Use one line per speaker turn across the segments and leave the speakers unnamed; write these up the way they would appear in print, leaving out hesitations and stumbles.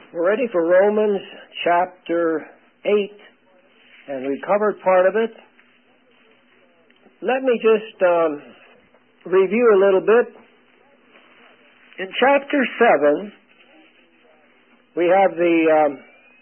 We're ready for Romans chapter 8, and we covered part of it. Let me just review a little bit. In chapter 7, we have the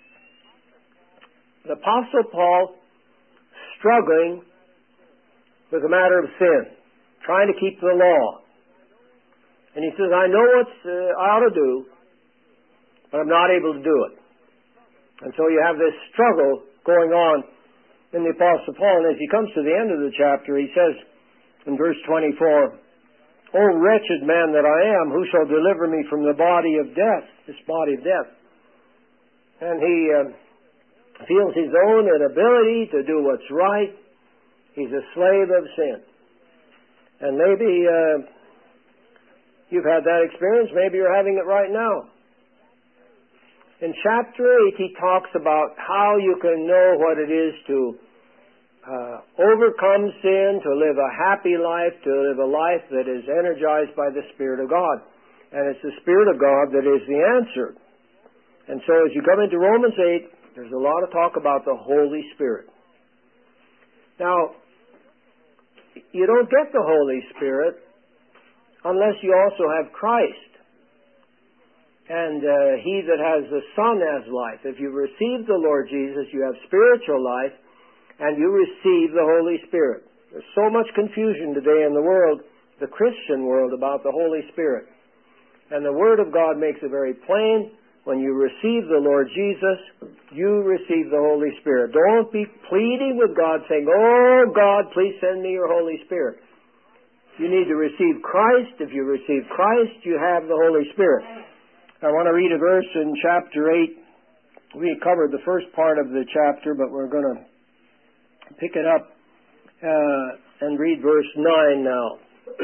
Apostle Paul struggling with the matter of sin, trying to keep the law. And he says, I know what I ought to do, but I'm not able to do it. And so you have this struggle going on in the Apostle Paul. And as he comes to the end of the chapter, he says in verse 24, O wretched man that I am, who shall deliver me from the body of death, this body of death? And he feels his own inability to do what's right. He's a slave of sin. And maybe you've had that experience. Maybe you're having it right now. In chapter 8, he talks about how you can know what it is to overcome sin, to live a happy life, to live a life that is energized by the Spirit of God. And it's the Spirit of God that is the answer. And so as you come into Romans 8, there's a lot of talk about the Holy Spirit. Now, you don't get the Holy Spirit unless you also have Christ. And he that has the Son has life. If you receive the Lord Jesus, you have spiritual life, and you receive the Holy Spirit. There's so much confusion today in the world, the Christian world, about the Holy Spirit. And the Word of God makes it very plain. When you receive the Lord Jesus, you receive the Holy Spirit. Don't be pleading with God, saying, Oh, God, please send me your Holy Spirit. You need to receive Christ. If you receive Christ, you have the Holy Spirit. I want to read a verse in chapter 8. We covered the first part of the chapter, but we're going to pick it up and read verse 9 now.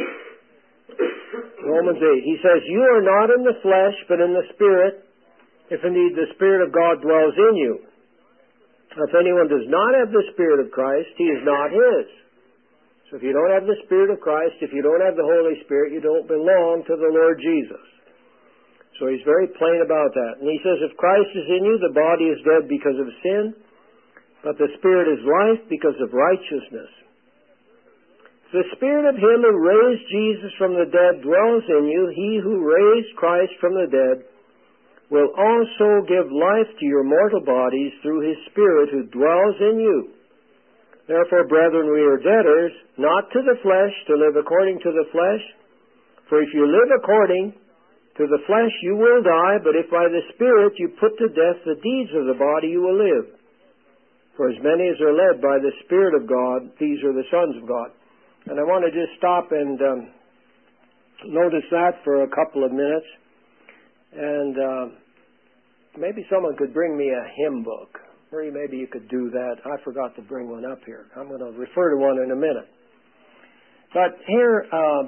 Romans 8. He says, You are not in the flesh, but in the Spirit, if indeed the Spirit of God dwells in you. If anyone does not have the Spirit of Christ, he is not his. So if you don't have the Spirit of Christ, if you don't have the Holy Spirit, you don't belong to the Lord Jesus. So he's very plain about that. And he says, if Christ is in you, the body is dead because of sin, but the Spirit is life because of righteousness. If the Spirit of him who raised Jesus from the dead dwells in you, he who raised Christ from the dead will also give life to your mortal bodies through his Spirit who dwells in you. Therefore, brethren, we are debtors, not to the flesh, to live according to the flesh. For if you live according to the flesh, you will die, but if by the Spirit you put to death the deeds of the body, you will live. For as many as are led by the Spirit of God, these are the sons of God. And I want to just stop and notice that for a couple of minutes. And maybe someone could bring me a hymn book. Or maybe you could do that. I forgot to bring one up here. I'm going to refer to one in a minute. But here,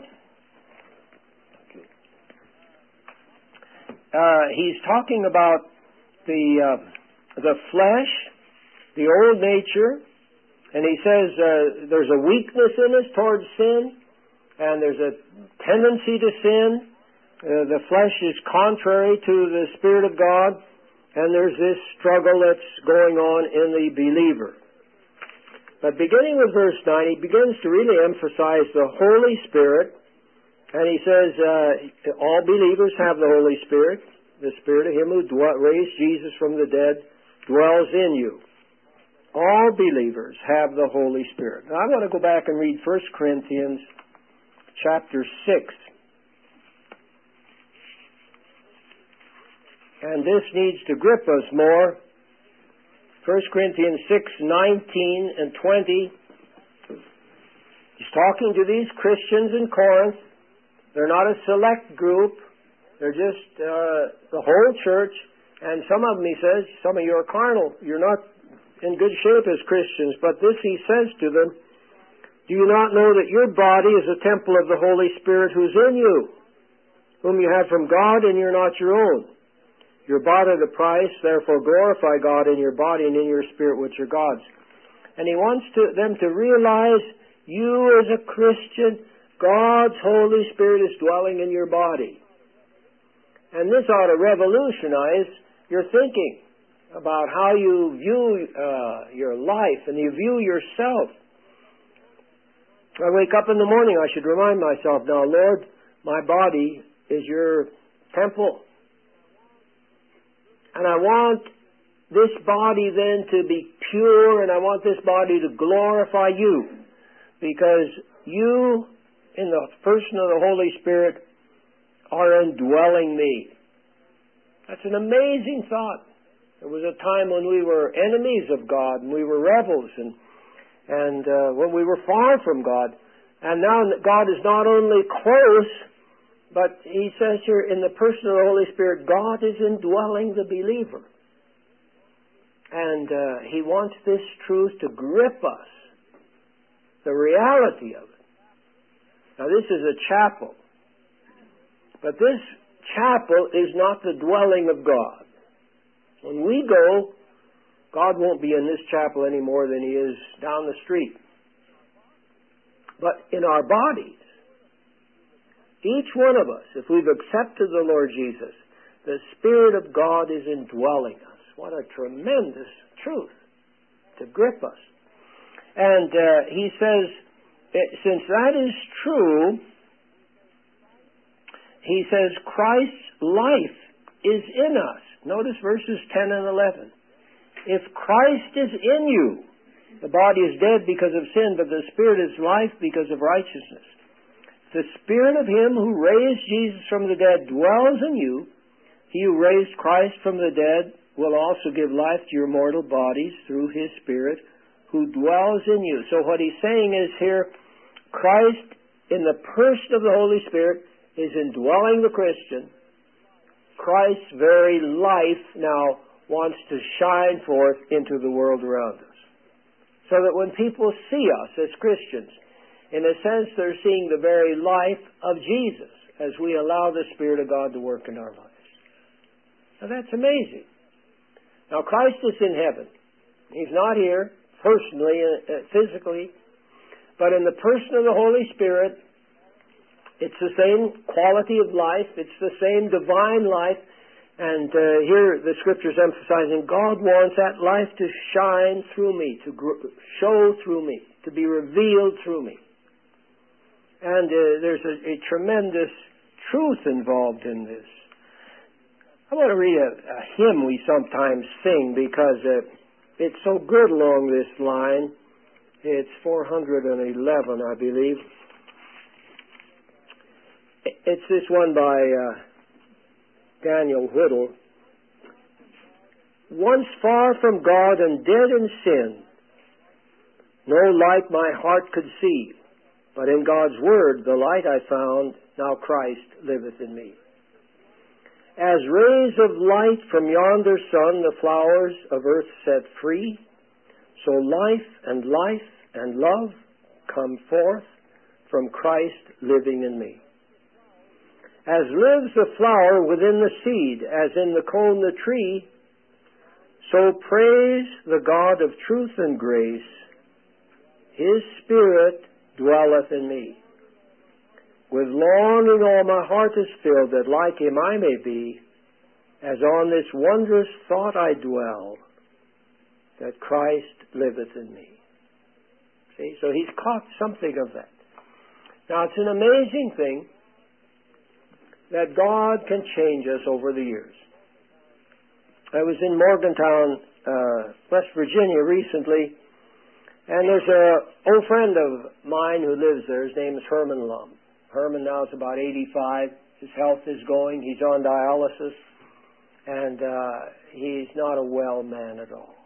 he's talking about the flesh, the old nature, and he says there's a weakness in us towards sin, and there's a tendency to sin. The flesh is contrary to the Spirit of God, and there's this struggle that's going on in the believer. But beginning with verse 9, he begins to really emphasize the Holy Spirit, and he says all believers have the Holy Spirit. The Spirit of him who raised Jesus from the dead dwells in you. All believers have the Holy Spirit. Now I want to go back and read 1 Corinthians chapter 6. And this needs to grip us more. 1 Corinthians 6:19 and 20. He's talking to these Christians in Corinth. They're not a select group. They're just the whole church. And some of them, he says, some of you are carnal. You're not in good shape as Christians. But this he says to them, do you not know that your body is a temple of the Holy Spirit who's in you, whom you have from God, and you're not your own? You're bought at a price, therefore glorify God in your body and in your spirit, which are God's. And he wants them to realize, you as a Christian, God's Holy Spirit is dwelling in your body. And this ought to revolutionize your thinking, about how you view your life and you view yourself. I wake up in the morning, I should remind myself, now, Lord, my body is your temple. And I want this body then to be pure, and I want this body to glorify you, because you, in the person of the Holy Spirit, are indwelling me. That's an amazing thought. There was a time when we were enemies of God, and we were rebels, and when we were far from God. And now God is not only close, but He says here, in the person of the Holy Spirit, God is indwelling the believer. And He wants this truth to grip us, the reality of it. Now, this is a chapel, but this chapel is not the dwelling of God. When we go, God won't be in this chapel any more than He is down the street. But in our bodies, each one of us, if we've accepted the Lord Jesus, the Spirit of God is indwelling us. What a tremendous truth to grip us. And he says, since that is true, he says, Christ's life is in us. Notice verses 10 and 11. If Christ is in you, the body is dead because of sin, but the Spirit is life because of righteousness. The Spirit of Him who raised Jesus from the dead dwells in you. He who raised Christ from the dead will also give life to your mortal bodies through His Spirit who dwells in you. So what he's saying is here, Christ in the person of the Holy Spirit is indwelling the Christian. Christ's very life now wants to shine forth into the world around us. So that when people see us as Christians, in a sense they're seeing the very life of Jesus as we allow the Spirit of God to work in our lives. Now that's amazing. Now Christ is in heaven. He's not here personally, physically, but in the person of the Holy Spirit, it's the same quality of life, it's the same divine life, and here the Scripture's emphasizing God wants that life to shine through me, to show through me, to be revealed through me. And there's a tremendous truth involved in this. I want to read a hymn we sometimes sing because it's so good along this line. It's 411, I believe. It's this one by Daniel Whittle. Once far from God and dead in sin, no light my heart could see, but in God's Word the light I found, now Christ liveth in me. As rays of light from yonder sun the flowers of earth set free, so life and love come forth from Christ living in me. As lives the flower within the seed, as in the cone the tree, so praise the God of truth and grace. His Spirit dwelleth in me. With longing all my heart is filled, that like Him I may be, as on this wondrous thought I dwell, that Christ liveth in me. See, so he's caught something of that. Now it's an amazing thing that God can change us over the years. I was in Morgantown, West Virginia recently, and there's an old friend of mine who lives there. His name is Herman Lum. Herman now is about 85. His health is going. He's on dialysis, and he's not a well man at all.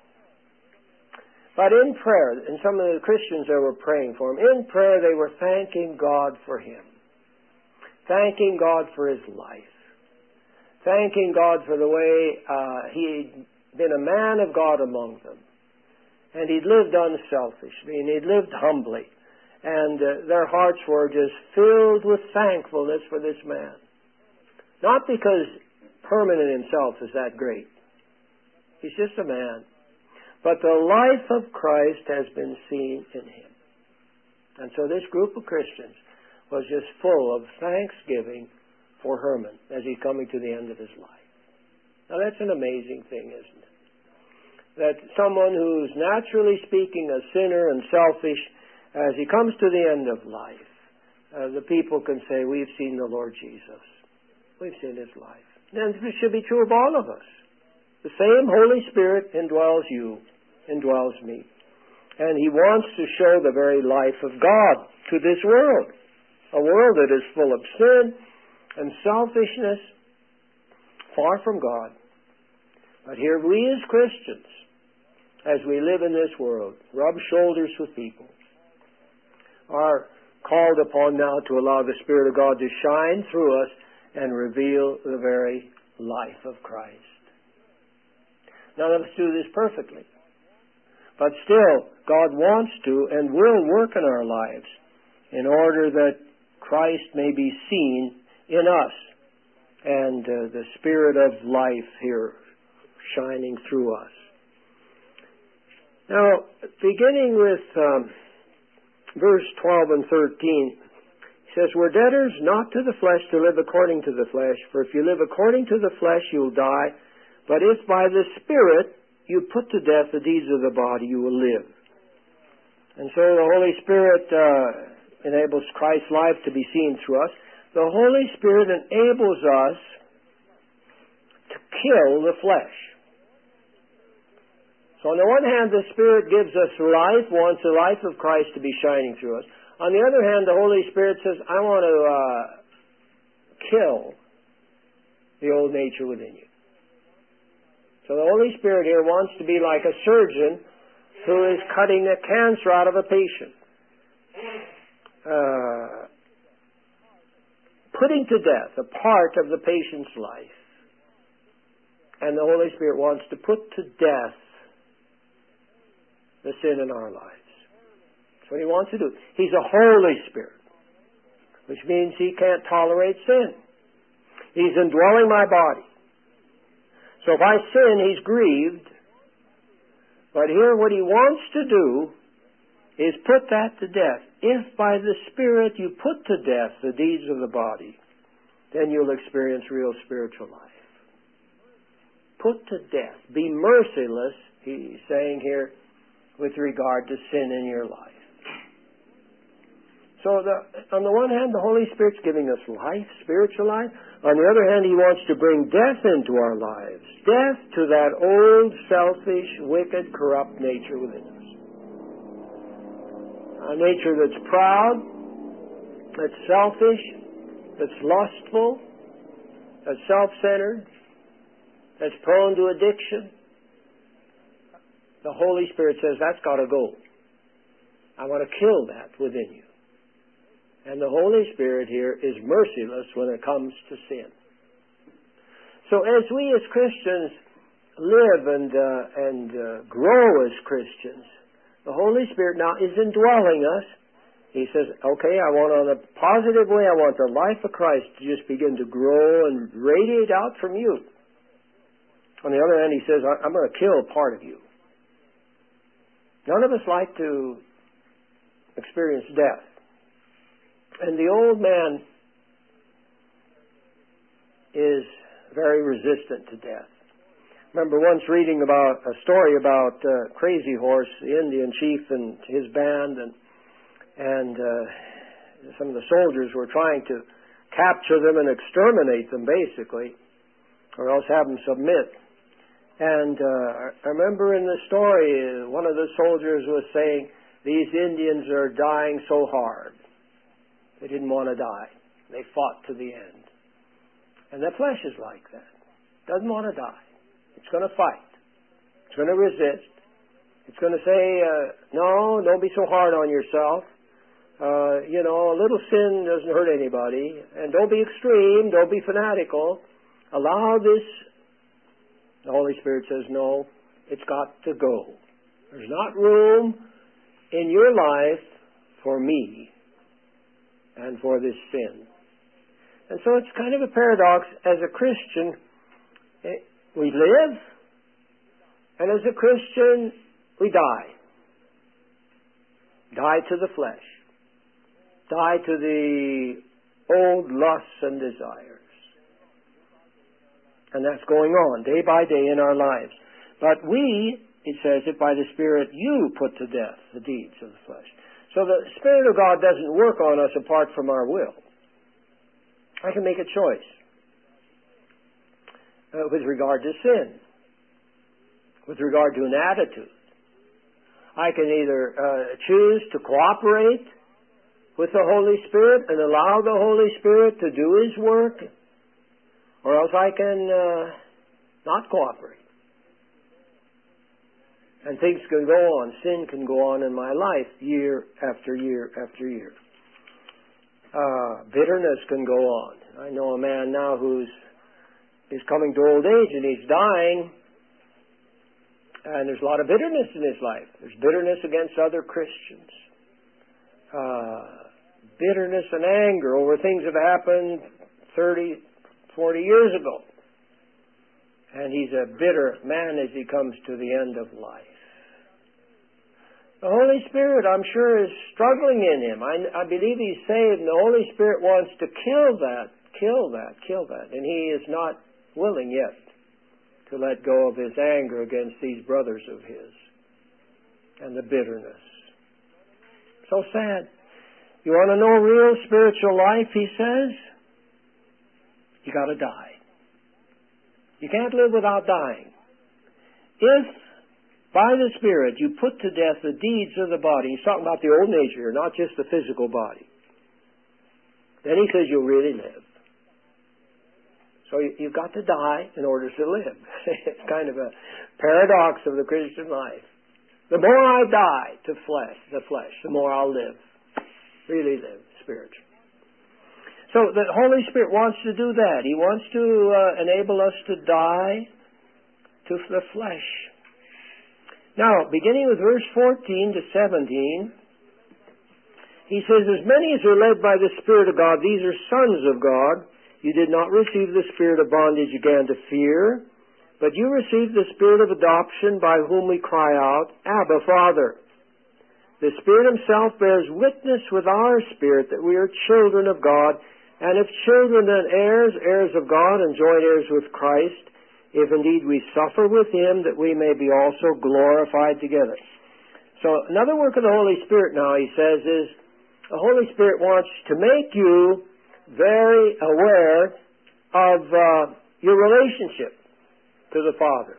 But in prayer, and some of the Christians that were praying for him, in prayer they were thanking God for him. Thanking God for his life. Thanking God for the way he'd been a man of God among them. And he'd lived unselfishly, and he'd lived humbly. And their hearts were just filled with thankfulness for this man. Not because Herman in himself is that great. He's just a man. But the life of Christ has been seen in him. And so this group of Christians was just full of thanksgiving for Herman as he's coming to the end of his life. Now that's an amazing thing, isn't it? That someone who's naturally speaking a sinner and selfish, as he comes to the end of life, the people can say, we've seen the Lord Jesus. We've seen His life. And this should be true of all of us. The same Holy Spirit indwells you, indwells me. And He wants to show the very life of God to this world. A world that is full of sin and selfishness, far from God. But here we as Christians, as we live in this world, rub shoulders with people, are called upon now to allow the Spirit of God to shine through us and reveal the very life of Christ. None of us do this perfectly. But still, God wants to and will work in our lives in order that Christ may be seen in us and the Spirit of life here shining through us. Now, beginning with verse 12 and 13, he says, we're debtors not to the flesh to live according to the flesh, for if you live according to the flesh, you'll die. But if by the Spirit you put to death the deeds of the body, you will live. And so the Holy Spirit enables Christ's life to be seen through us. The Holy Spirit enables us to kill the flesh. So on the one hand, the Spirit gives us life, wants the life of Christ to be shining through us. On the other hand, the Holy Spirit says, I want to kill the old nature within you. So the Holy Spirit here wants to be like a surgeon who is cutting the cancer out of a patient. Putting to death a part of the patient's life. And the Holy Spirit wants to put to death the sin in our lives. That's what He wants to do. He's a Holy Spirit, which means He can't tolerate sin. He's indwelling my body. So if I sin, He's grieved. But here what He wants to do is put that to death. If by the Spirit you put to death the deeds of the body, then you'll experience real spiritual life. Put to death. Be merciless, He's saying here, with regard to sin in your life. So on the one hand, the Holy Spirit's giving us life, spiritual life. On the other hand, He wants to bring death into our lives. Death to that old, selfish, wicked, corrupt nature within us. A nature that's proud, that's selfish, that's lustful, that's self-centered, that's prone to addiction. The Holy Spirit says, that's got to go. I want to kill that within you. And the Holy Spirit here is merciless when it comes to sin. So as we as Christians live and grow as Christians, the Holy Spirit now is indwelling us. He says, okay, I want on a positive way, I want the life of Christ to just begin to grow and radiate out from you. On the other hand, He says, I'm going to kill part of you. None of us like to experience death. And the old man is very resistant to death. Remember once reading about a story about Crazy Horse, the Indian chief and his band, and some of the soldiers were trying to capture them and exterminate them, basically, or else have them submit. And I remember in the story, one of the soldiers was saying, these Indians are dying so hard. They didn't want to die. They fought to the end. And the flesh is like that. Doesn't want to die. It's going to fight. It's going to resist. It's going to say, no, don't be so hard on yourself. A little sin doesn't hurt anybody. And don't be extreme. Don't be fanatical. Allow this. The Holy Spirit says, no, it's got to go. There's not room in your life for me and for this sin. And so it's kind of a paradox. As a Christian, we live, and as a Christian, we die. Die to the flesh. Die to the old lusts and desires. And that's going on day by day in our lives. But we, it says, if by the Spirit you put to death the deeds of the flesh. So the Spirit of God doesn't work on us apart from our will. I can make a choice with regard to sin, with regard to an attitude. I can either choose to cooperate with the Holy Spirit and allow the Holy Spirit to do His work, or else I can not cooperate. And things can go on, sin can go on in my life year after year after year. Bitterness can go on. I know a man now he's coming to old age and he's dying, and there's a lot of bitterness in his life. There's bitterness against other Christians. Bitterness and anger over things that happened 30, 40 years ago. And he's a bitter man as he comes to the end of life. The Holy Spirit, I'm sure, is struggling in him. I believe he's saved, and the Holy Spirit wants to kill that. And he is not willing yet to let go of his anger against these brothers of his and the bitterness. So sad. You want to know real spiritual life, he says? You got to die. You can't live without dying. If by the Spirit you put to death the deeds of the body, he's talking about the old nature here, not just the physical body, then he says you'll really live. So you've got to die in order to live. It's kind of a paradox of the Christian life. The more I die to the flesh, the more I'll live. Really live spiritually. So the Holy Spirit wants to do that. He wants to enable us to die to the flesh. Now, beginning with verse 14 to 17, he says, as many as are led by the Spirit of God, these are sons of God. You did not receive the spirit of bondage again to fear, but you received the Spirit of adoption, by whom we cry out, Abba, Father. The Spirit Himself bears witness with our spirit that we are children of God, and if children, then heirs, heirs of God, and joint heirs with Christ, if indeed we suffer with Him, that we may be also glorified together. So another work of the Holy Spirit now, he says, is the Holy Spirit wants to make you very aware of your relationship to the Father.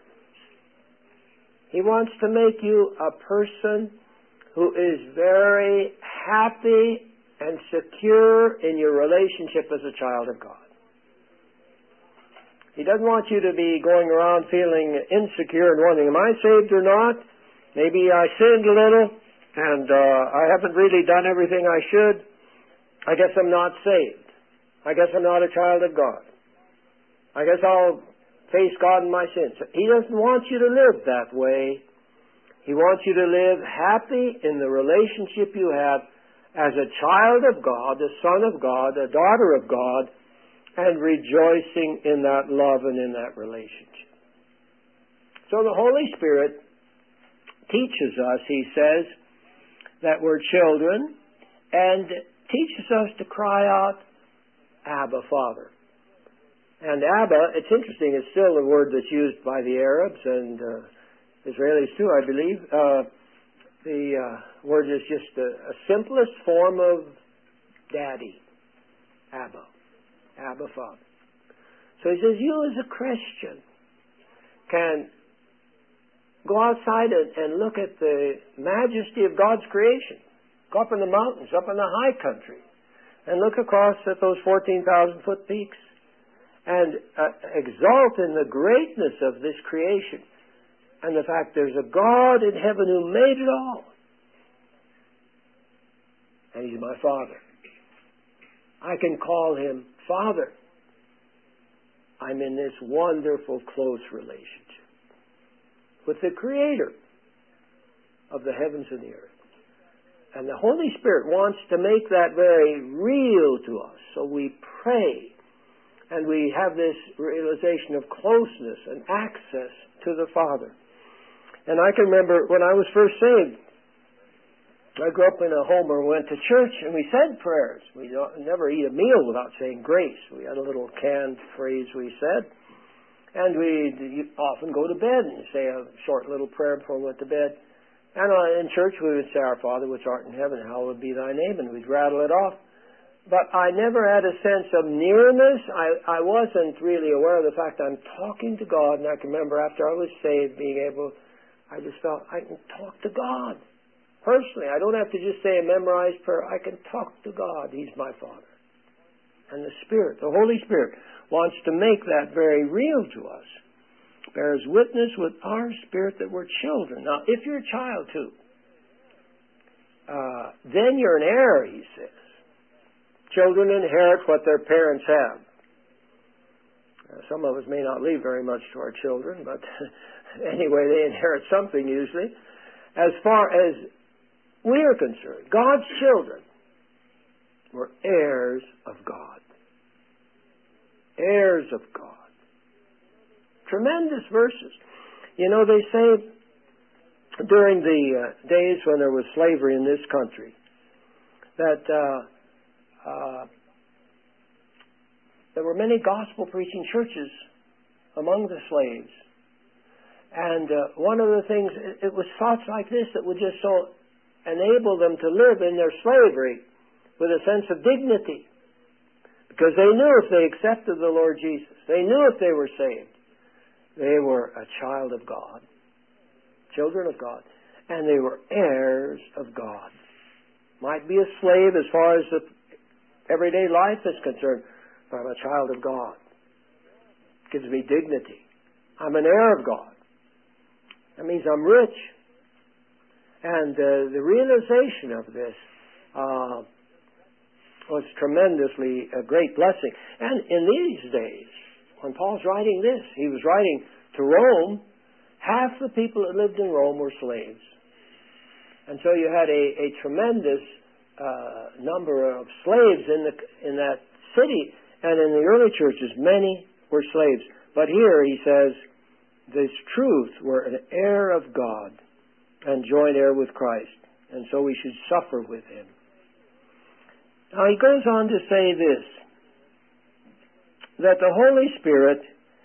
He wants to make you a person who is very happy and secure in your relationship as a child of God. He doesn't want you to be going around feeling insecure and wondering, am I saved or not? Maybe I sinned a little and I haven't really done everything I should. I guess I'm not saved. I guess I'm not a child of God. I guess I'll face God in my sins. He doesn't want you to live that way. He wants you to live happy in the relationship you have as a child of God, a son of God, a daughter of God, and rejoicing in that love and in that relationship. So the Holy Spirit teaches us, he says, that we're children, and teaches us to cry out, Abba, Father. And Abba, it's interesting, it's still the word that's used by the Arabs and Israelis too, I believe. The word is just a simplest form of daddy. Abba. Abba, Father. So he says, you as a Christian can go outside and look at the majesty of God's creation. Go up in the mountains, up in the high country, and look across at those 14,000-foot peaks and exult in the greatness of this creation and the fact there's a God in heaven who made it all. And He's my Father. I can call Him Father. I'm in this wonderful close relationship with the Creator of the heavens and the earth. And the Holy Spirit wants to make that very real to us. So we pray and we have this realization of closeness and access to the Father. And I can remember when I was first saved, I grew up in a home where we went to church and we said prayers. We never eat a meal without saying grace. We had a little canned phrase we said. And we'd often go to bed and say a short little prayer before we went to bed. And in church we would say, Our Father which art in heaven, hallowed be thy name, and we'd rattle it off. But I never had a sense of nearness. I wasn't really aware of the fact I'm talking to God. And I can remember after I was saved I just felt I can talk to God. Personally, I don't have to just say a memorized prayer. I can talk to God. He's my Father. And the Spirit, the Holy Spirit, wants to make that very real to us. Bears witness with our spirit that we're children. Now, if you're a child too, then you're an heir, he says. Children inherit what their parents have. Some of us may not leave very much to our children, but anyway, they inherit something usually. As far as we are concerned, God's children were heirs of God. Heirs of God. Tremendous verses. You know, they say during the days when there was slavery in this country that there were many gospel-preaching churches among the slaves. And one of the things, it was thoughts like this that would just so enable them to live in their slavery with a sense of dignity. Because they knew if they accepted the Lord Jesus, they knew if they were saved, they were a child of God, children of God, and they were heirs of God. Might be a slave as far as the everyday life is concerned, but I'm a child of God. It gives me dignity. I'm an heir of God. That means I'm rich. And the realization of this was tremendously a great blessing. And in these days, when Paul's writing this, he was writing to Rome. Half the people that lived in Rome were slaves. And so you had a tremendous number of slaves in that city. And in the early churches, many were slaves. But here he says, this truth, we're an heir of God and joint heir with Christ. And so we should suffer with him. Now he goes on to say this, that the Holy Spirit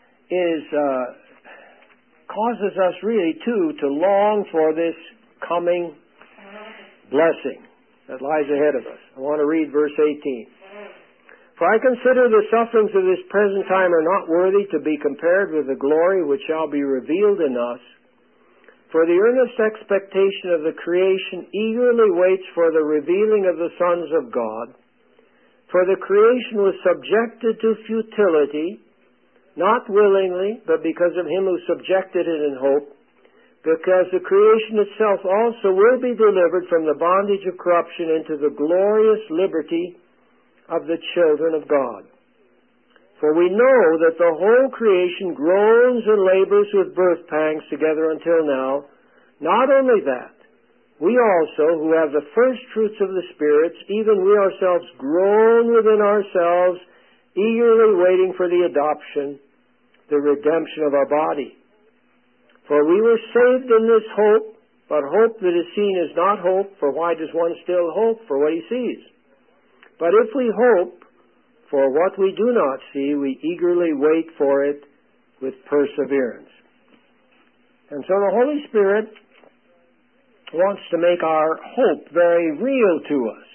causes us really too to long for this coming blessing that lies ahead of us. I want to read verse 18. For I consider the sufferings of this present time are not worthy to be compared with the glory which shall be revealed in us. For the earnest expectation of the creation eagerly waits for the revealing of the sons of God. For the creation was subjected to futility, not willingly, but because of him who subjected it in hope, because the creation itself also will be delivered from the bondage of corruption into the glorious liberty of the children of God. For we know that the whole creation groans and labors with birth pangs together until now. Not only that, we also, who have the first fruits of the spirits, even we ourselves groan within ourselves, eagerly waiting for the adoption, the redemption of our body. For we were saved in this hope, but hope that is seen is not hope, for why does one still hope for what he sees? But if we hope for what we do not see, we eagerly wait for it with perseverance. And so the Holy Spirit wants to make our hope very real to us.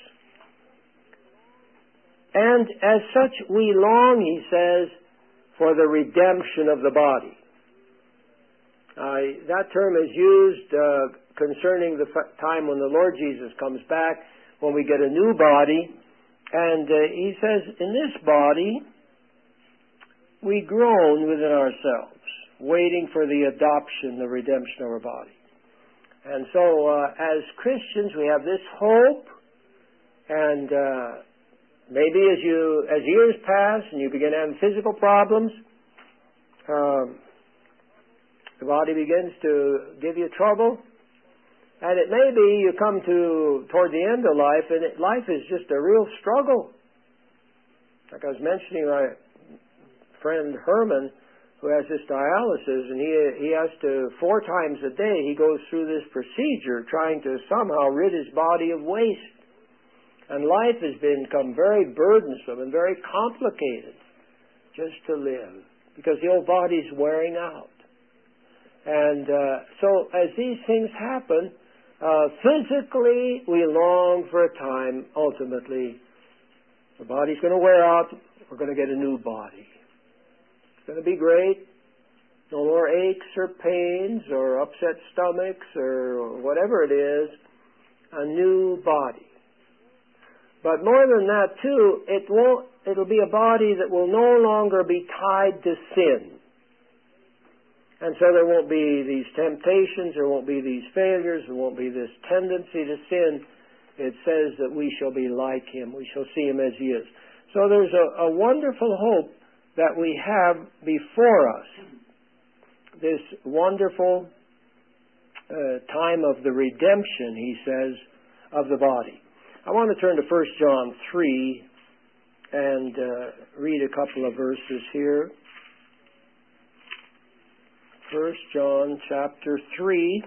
And as such, we long, he says, for the redemption of the body. That term is used concerning the time when the Lord Jesus comes back, when we get a new body. And he says, in this body, we groan within ourselves, waiting for the adoption, the redemption of our body. And so, as Christians, we have this hope, and maybe as years pass and you begin having physical problems, the body begins to give you trouble, and it may be you come toward the end of life, and life is just a real struggle. Like I was mentioning, my friend Herman, who has this dialysis, and he has to 4 times a day, he goes through this procedure trying to somehow rid his body of waste. And life has become very burdensome and very complicated just to live. because the old body's wearing out. And so as these things happen, physically we long for a time, ultimately. The body's going to wear out. We're going to get a new body. It's going to be great. No more aches or pains or upset stomachs or whatever it is. A new body. But more than that too, it'll be a body that will no longer be tied to sin. And so there won't be these temptations, there won't be these failures, there won't be this tendency to sin. It says that we shall be like Him. We shall see Him as He is. So there's a wonderful hope that we have before us. This wonderful time of the redemption, he says, of the body. I want to turn to 1 John 3 and read a couple of verses here. 1 John chapter 3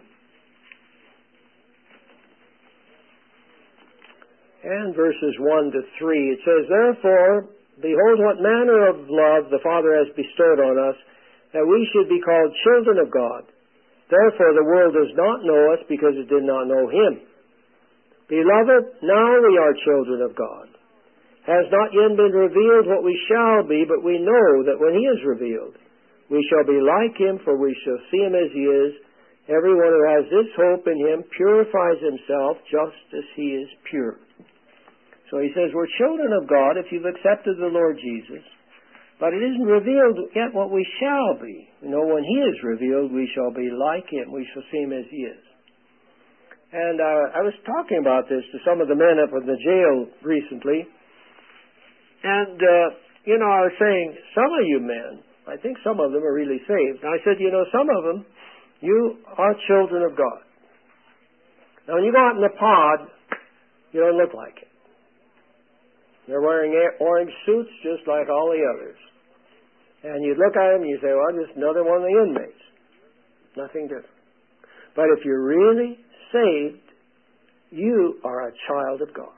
and verses 1 to 3. It says, "Therefore, behold what manner of love the Father has bestowed on us, that we should be called children of God. Therefore the world does not know us, because it did not know Him. Beloved, now we are children of God. Has not yet been revealed what we shall be, but we know that when He is revealed, we shall be like Him, for we shall see Him as He is. Everyone who has this hope in Him purifies himself just as He is pure." So he says we're children of God if you've accepted the Lord Jesus, but it isn't revealed yet what we shall be. You know, when He is revealed, we shall be like Him. We shall see Him as He is. And I was talking about this to some of the men up in the jail recently, and, I was saying, some of you men, I think some of them are really saved. And I said, some of them, you are children of God. Now, when you go out in the pod, you don't look like it. They're wearing orange suits just like all the others. And you look at them and you say, well, just another one of the inmates. Nothing different. But if you're really saved, you are a child of God.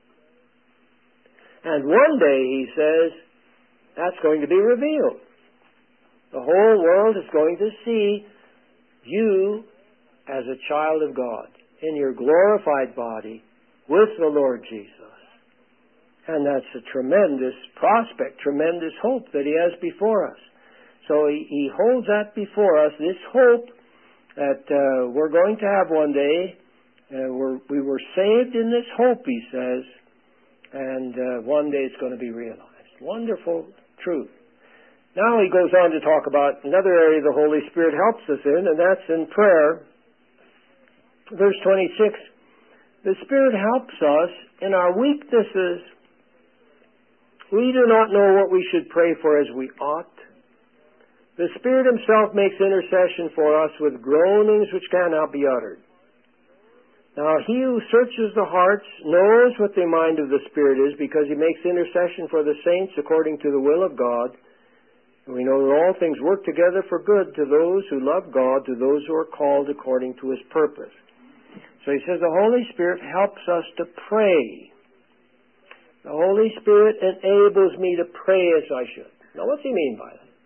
And one day, he says, that's going to be revealed. The whole world is going to see you as a child of God in your glorified body with the Lord Jesus. And that's a tremendous prospect, tremendous hope that He has before us. So He holds that before us, this hope that we're going to have one day. We were saved in this hope, he says, and one day it's going to be realized. Wonderful truth. Now he goes on to talk about another area the Holy Spirit helps us in, and that's in prayer. Verse 26, the Spirit helps us in our weaknesses. We do not know what we should pray for as we ought. The Spirit Himself makes intercession for us with groanings which cannot be uttered. Now, He who searches the hearts knows what the mind of the Spirit is, because He makes intercession for the saints according to the will of God. And we know that all things work together for good to those who love God, to those who are called according to His purpose. So he says the Holy Spirit helps us to pray. The Holy Spirit enables me to pray as I should. Now, what's He mean by that?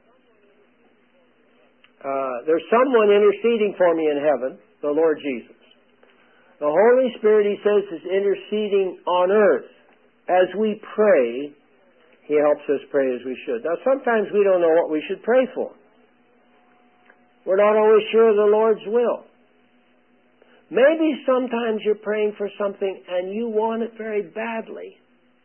There's someone interceding for me in heaven, the Lord Jesus. The Holy Spirit, he says, is interceding on earth. As we pray, He helps us pray as we should. Now, sometimes we don't know what we should pray for. We're not always sure of the Lord's will. Maybe sometimes you're praying for something and you want it very badly.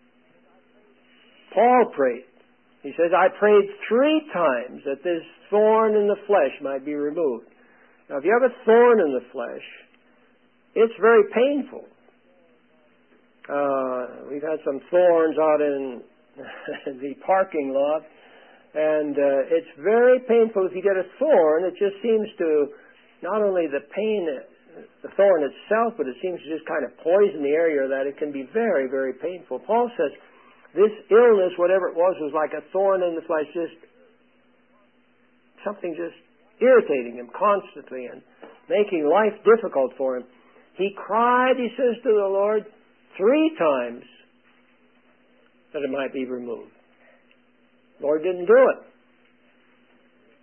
Paul prayed. He says, I prayed 3 times that this thorn in the flesh might be removed. Now, if you have a thorn in the flesh, it's very painful. We've had some thorns out in the parking lot, and it's very painful. If you get a thorn, it just seems to, not only the pain, the thorn itself, but it seems to just kind of poison the area that it can be very, very painful. Paul says this illness, whatever it was like a thorn in the flesh, just something just irritating him constantly and making life difficult for him. He cried, he says, to the Lord 3 times that it might be removed. The Lord didn't do it.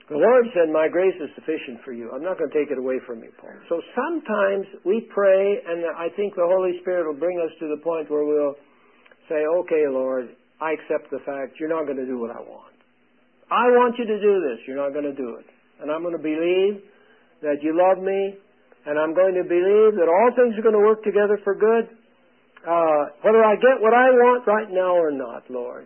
The Lord said, my grace is sufficient for you. I'm not going to take it away from you, Paul. So sometimes we pray, and I think the Holy Spirit will bring us to the point where we'll say, okay, Lord, I accept the fact you're not going to do what I want. I want you to do this. You're not going to do it. And I'm going to believe that you love me, and I'm going to believe that all things are going to work together for good. Whether I get what I want right now or not, Lord,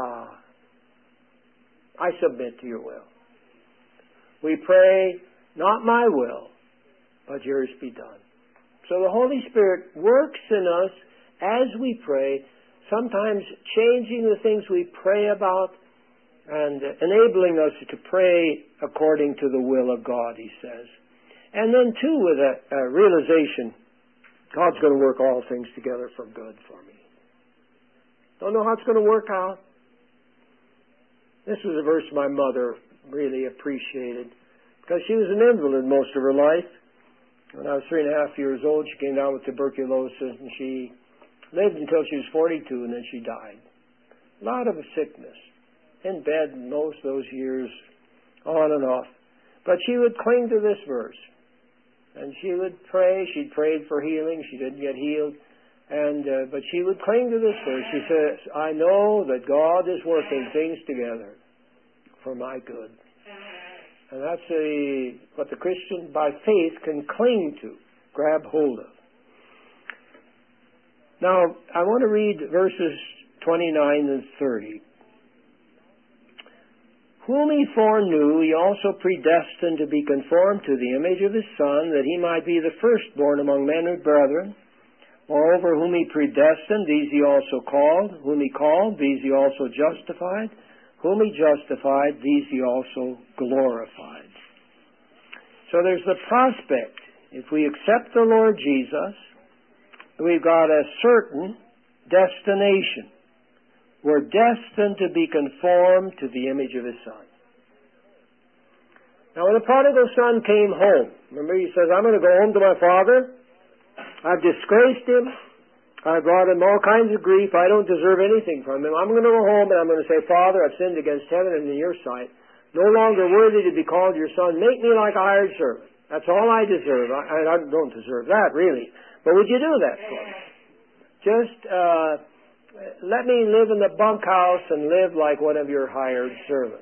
I submit to your will. We pray, not my will, but yours be done. So the Holy Spirit works in us as we pray, sometimes changing the things we pray about and enabling us to pray according to the will of God, he says. And then, too, with a realization, God's going to work all things together for good for me. Don't know how it's going to work out. This was a verse my mother really appreciated, because she was an invalid most of her life. When I was 3.5 years old, she came down with tuberculosis, and she lived until she was 42, and then she died. A lot of sickness, in bed most of those years, on and off. But she would cling to this verse, and she would pray. She'd prayed for healing. She didn't get healed. But she would cling to this verse. She says, I know that God is working things together for my good. And that's what the Christian by faith can cling to, grab hold of. Now, I want to read verses 29 and 30. Whom he foreknew, he also predestined to be conformed to the image of his Son, that he might be the firstborn among many brethren. Moreover, whom he predestined, these he also called. Whom he called, these he also justified. Whom he justified, these he also glorified. So there's the prospect. If we accept the Lord Jesus, we've got a certain destination. We're destined to be conformed to the image of his Son. Now, when the prodigal son came home, remember he says, I'm going to go home to my father. I've disgraced him. I brought him all kinds of grief. I don't deserve anything from him. I'm going to go home and I'm going to say, Father, I've sinned against heaven and in your sight. No longer worthy to be called your son. Make me like a hired servant. That's all I deserve. I don't deserve that, really. But would you do that for me? Just let me live in the bunkhouse and live like one of your hired servants.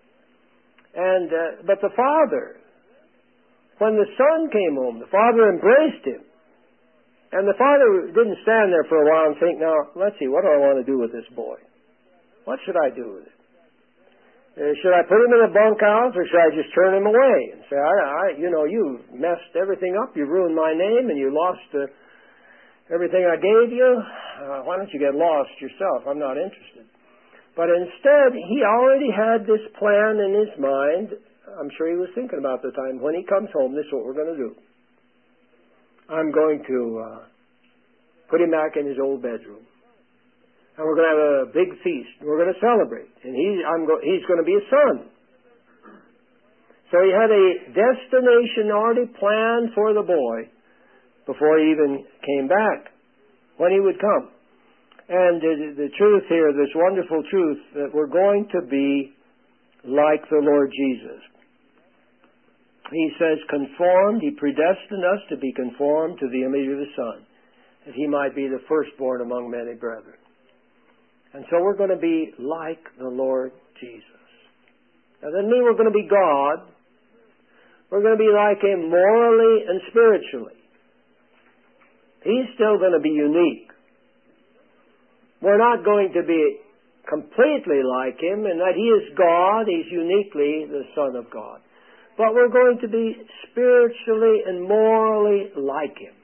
But the father, when the son came home, the father embraced him. And the father didn't stand there for a while and think, now, let's see, what do I want to do with this boy? What should I do with it? Should I put him in a bunkhouse, or should I just turn him away and say, you messed everything up, you ruined my name, and you lost everything I gave you? Why don't you get lost yourself? I'm not interested. But instead, he already had this plan in his mind. I'm sure he was thinking about the time when he comes home, this is what we're going to do. I'm going to put him back in his old bedroom. And we're going to have a big feast. We're going to celebrate. And he's going to be a son. So he had a destination already planned for the boy before he even came back, when he would come. And the truth here, this wonderful truth, that we're going to be like the Lord Jesus. He says, conformed, he predestined us to be conformed to the image of his Son, that he might be the firstborn among many brethren. And so we're going to be like the Lord Jesus. That doesn't mean we're going to be God. We're going to be like him morally and spiritually. He's still going to be unique. We're not going to be completely like him in that he is God. He's uniquely the Son of God. But we're going to be spiritually and morally like him.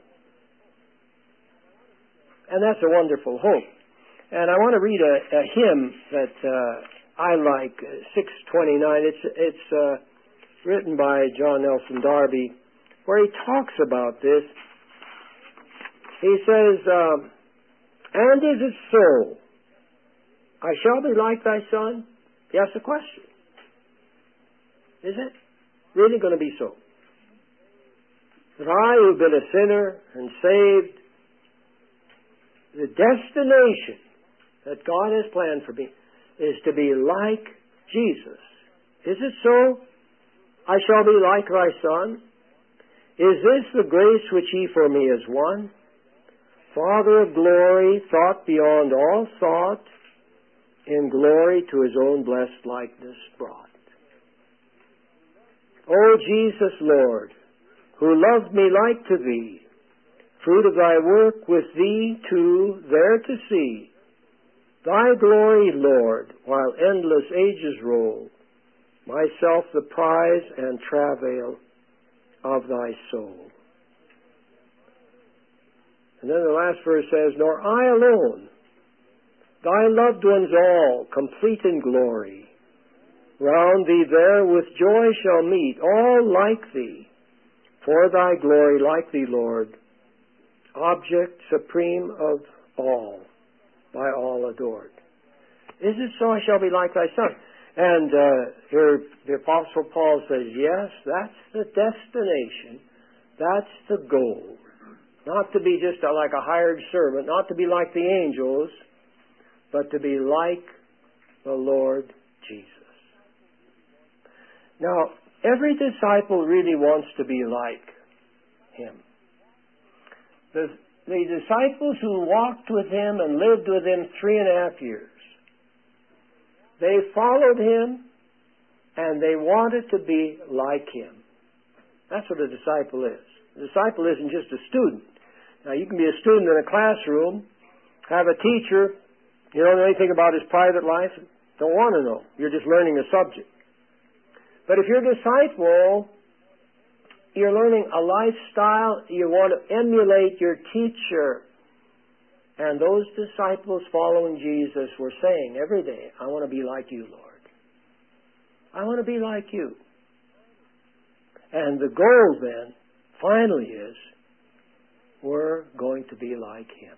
And that's a wonderful hope. And I want to read a hymn that I like, 629. It's written by John Nelson Darby, where he talks about this. He says, and is it so? I shall be like thy Son? He asks a question. Is it really going to be so? That I, who've been a sinner and saved, the destination that God has planned for me is to be like Jesus. Is it so? I shall be like thy Son. Is this the grace which he for me has won? Father of glory, thought beyond all thought, in glory to his own blessed likeness brought. O Jesus, Lord, who loved me like to thee, fruit of thy work with thee too there to see, thy glory, Lord, while endless ages roll, myself the prize and travail of thy soul. And then the last verse says, nor I alone, thy loved ones all, complete in glory, round thee there with joy shall meet, all like thee, for thy glory, like thee, Lord, object supreme of all, by all adored. Is it so I shall be like thy Son? And here the Apostle Paul says, yes, that's the destination. That's the goal. Not to be just like a hired servant, not to be like the angels, but to be like the Lord Jesus. Now, every disciple really wants to be like him. The disciples who walked with him and lived with him 3.5 years, they followed him and they wanted to be like him. That's what a disciple is. A disciple isn't just a student. Now, you can be a student in a classroom, have a teacher, you don't know anything about his private life, don't want to know. You're just learning a subject. But if you're a disciple, you're learning a lifestyle, you want to emulate your teacher. And those disciples following Jesus were saying every day, I want to be like you, Lord. I want to be like you. And the goal then, finally, is we're going to be like him.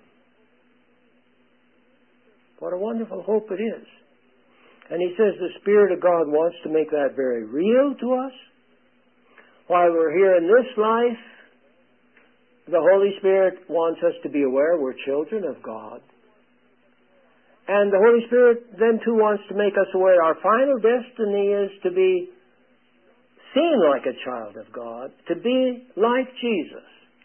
What a wonderful hope it is. And he says the Spirit of God wants to make that very real to us. While we're here in this life, the Holy Spirit wants us to be aware we're children of God. And the Holy Spirit then too wants to make us aware our final destiny is to be seen like a child of God, to be like Jesus,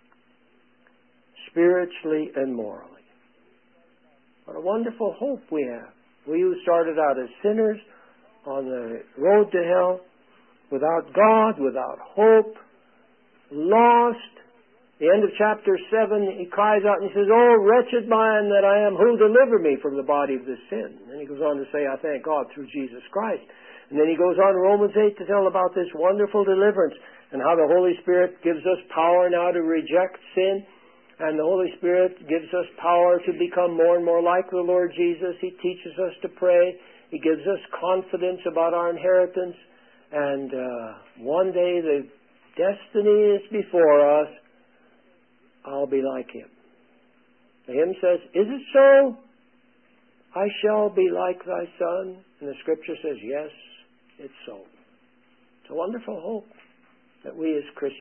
spiritually and morally. What a wonderful hope we have. We who started out as sinners on the road to hell, without God, without hope, lost. The end of chapter 7, he cries out and he says, oh, wretched man that I am, who delivered me from the body of this sin? And then he goes on to say, I thank God through Jesus Christ. And then he goes on in Romans 8 to tell about this wonderful deliverance and how the Holy Spirit gives us power now to reject sin. And the Holy Spirit gives us power to become more and more like the Lord Jesus. He teaches us to pray. He gives us confidence about our inheritance. And one day the destiny is before us. I'll be like him. The hymn says, is it so? I shall be like thy Son. And the Scripture says, yes, it's so. It's a wonderful hope that we as Christians